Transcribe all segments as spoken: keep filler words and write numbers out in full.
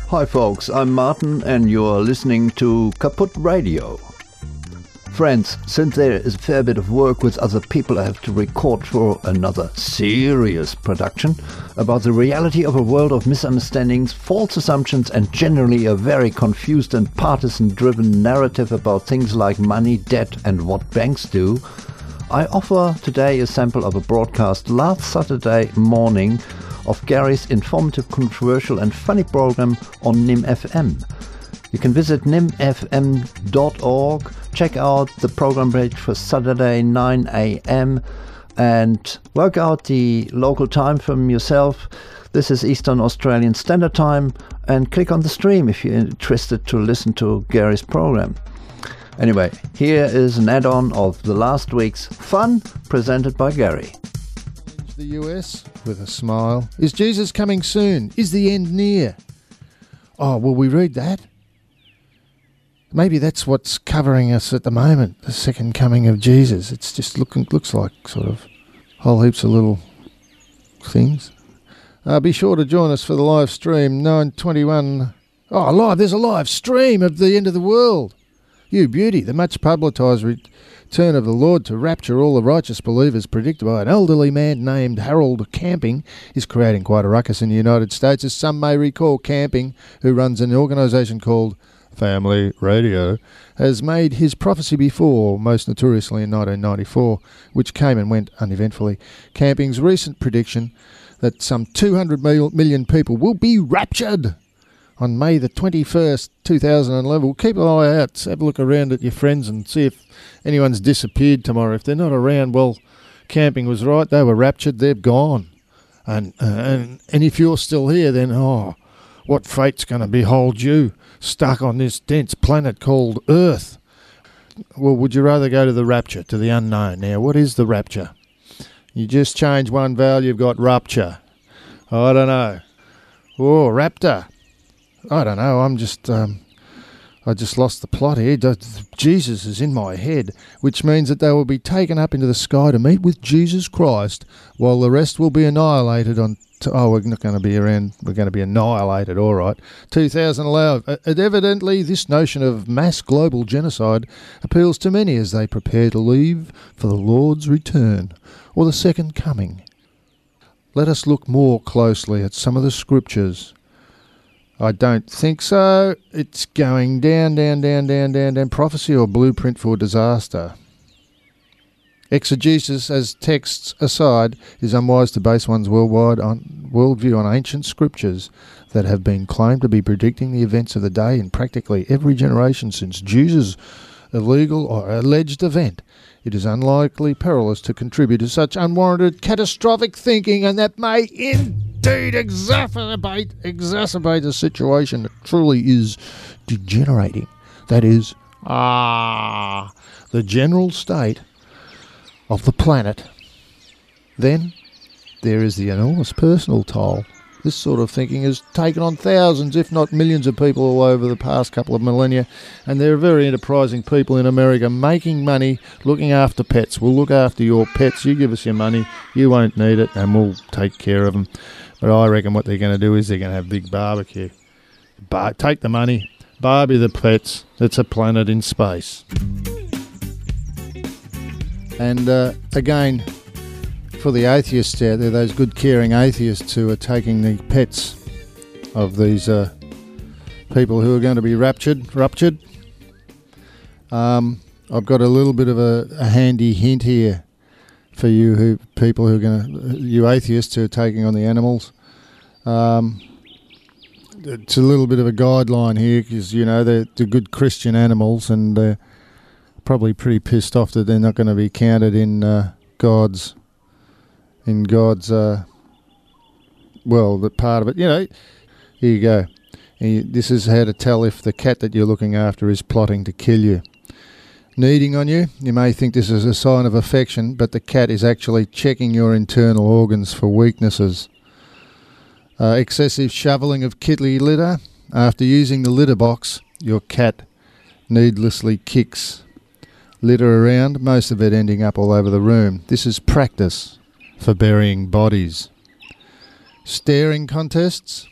Hi folks, I'm Martin and you're listening to Kaput Radio. Friends, since there is a fair bit of work with other people, I have to record for another serious production about the reality of a world of misunderstandings, false assumptions and generally a very confused and partisan-driven narrative about things like money, debt and what banks do. I offer today a sample of a broadcast last Saturday morning of Gary's informative, controversial and funny program on N I M F M. You can visit N I M F M dot org, check out the program page for Saturday nine a.m. and work out the local time from yourself. This is Eastern Australian Standard Time, and click on the stream if you're interested to listen to Gary's program. Anyway, here is an add-on of the last week's fun presented by Gary. The U S with a smile. Is Jesus coming soon? Is the end near? Oh, will we read that? Maybe that's what's covering us at the moment, the second coming of Jesus. It's just looking looks like sort of whole heaps of little things. Uh, be sure to join us for the live stream, nine twenty-one. Oh, live, there's a live stream of the end of the world. You beauty, the much publicised return of the Lord to rapture all the righteous believers predicted by an elderly man named Harold Camping is creating quite a ruckus in the United States. As some may recall, Camping, who runs an organisation called Family Radio, has made his prophecy before, most notoriously in nineteen ninety-four, which came and went uneventfully. Camping's recent prediction that some two hundred million people will be raptured on May the twenty-first, two thousand eleven. Well, keep an eye out. Have a look around at your friends and see if anyone's disappeared tomorrow. If they're not around, well, Camping was right. They were raptured. They're gone. And uh, and and if you're still here, then, oh, what fate's going to behold you stuck on this dense planet called Earth? Well, would you rather go to the rapture, to the unknown? Now, what is the rapture? You just change one vowel, you've got rupture. I don't know. Oh, raptor. I don't know, I'm just, um, I just lost the plot here. Jesus is in my head, which means that they will be taken up into the sky to meet with Jesus Christ, while the rest will be annihilated on, t- oh, we're not going to be around, we're going to be annihilated, all right. two thousand eleven, uh, evidently this notion of mass global genocide appeals to many as they prepare to leave for the Lord's return, or the second coming. Let us look more closely at some of the scriptures. I don't think so. It's going down, down, down, down, down, down. Prophecy or blueprint for disaster. Exegesis as texts aside is unwise to base one's worldwide on, worldview on ancient scriptures that have been claimed to be predicting the events of the day in practically every generation since Jesus' illegal or alleged event. It is unlikely perilous to contribute to such unwarranted catastrophic thinking, and that may indeed exacerbate, exacerbate a situation that truly is degenerating. That is, ah, the general state of the planet. Then there is the enormous personal toll. This sort of thinking has taken on thousands, if not millions of people all over the past couple of millennia, and there are very enterprising people in America making money, looking after pets. We'll look after your pets, you give us your money, you won't need it, and we'll take care of them. But I reckon what they're going to do is they're going to have a big barbecue. Bar- take the money, barbie the pets, it's a planet in space. And uh, again, for the atheists out there, those good caring atheists who are taking the pets of these uh, people who are going to be raptured, ruptured, um, I've got a little bit of a, a handy hint here for you who people who are going to, you atheists who are taking on the animals. Um, it's a little bit of a guideline here because, you know, they're, they're good Christian animals and they're probably pretty pissed off that they're not going to be counted in uh, God's in God's, uh, well, the part of it, you know, here you go. And you, this is how to tell if the cat that you're looking after is plotting to kill you. Kneading on you, you may think this is a sign of affection, but the cat is actually checking your internal organs for weaknesses. Uh, excessive shoveling of kitty litter. After using the litter box, your cat needlessly kicks litter around, most of it ending up all over the room. This is practice for burying bodies. Staring contests.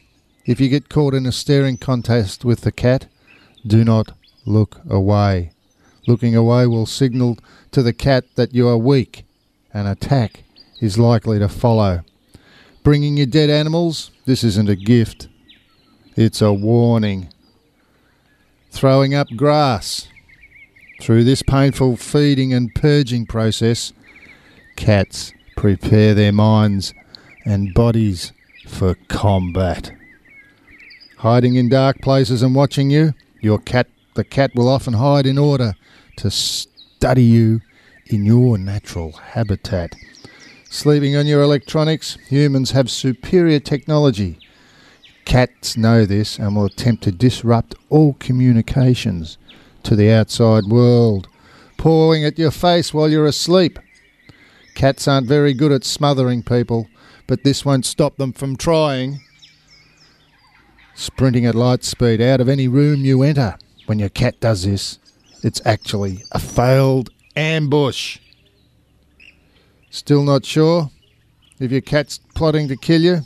If you get caught in a staring contest with the cat, do not look away. Looking away will signal to the cat that you are weak. An attack is likely to follow. Bringing you dead animals, this isn't a gift. It's a warning. Throwing up grass. Through this painful feeding and purging process, cats prepare their minds and bodies for combat. Hiding in dark places and watching you, your cat, the cat will often hide in order to study you in your natural habitat. Sleeping on your electronics, humans have superior technology. Cats know this and will attempt to disrupt all communications to the outside world, pawing at your face while you're asleep. Cats aren't very good at smothering people, but this won't stop them from trying. Sprinting at light speed out of any room you enter. When your cat does this, it's actually a failed ambush. Still not sure if your cat's plotting to kill you?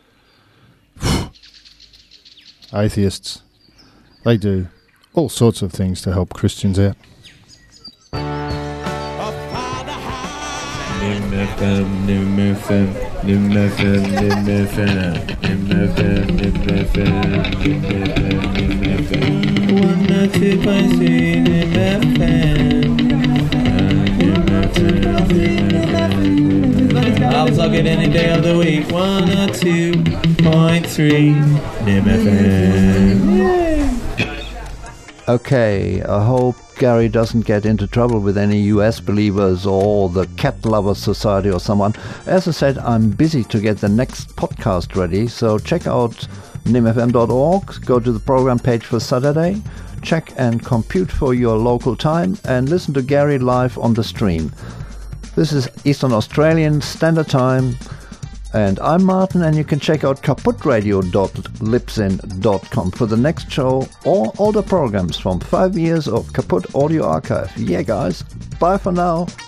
Atheists, they do all sorts of things to help Christians out. I'll plug it any day of the week. one oh two point three N M F M. Okay, I hope Gary doesn't get into trouble with any U S believers or the Cat Lovers Society or someone. As I said, I'm busy to get the next podcast ready, so check out N M F M dot org, go to the program page for Saturday, check and compute for your local time, and listen to Gary live on the stream. This is Eastern Australian Standard Time, and I'm Martin, and you can check out kaput radio dot libsyn dot com for the next show or all the programs from five years of Kaput Audio Archive. Yeah, guys, bye for now.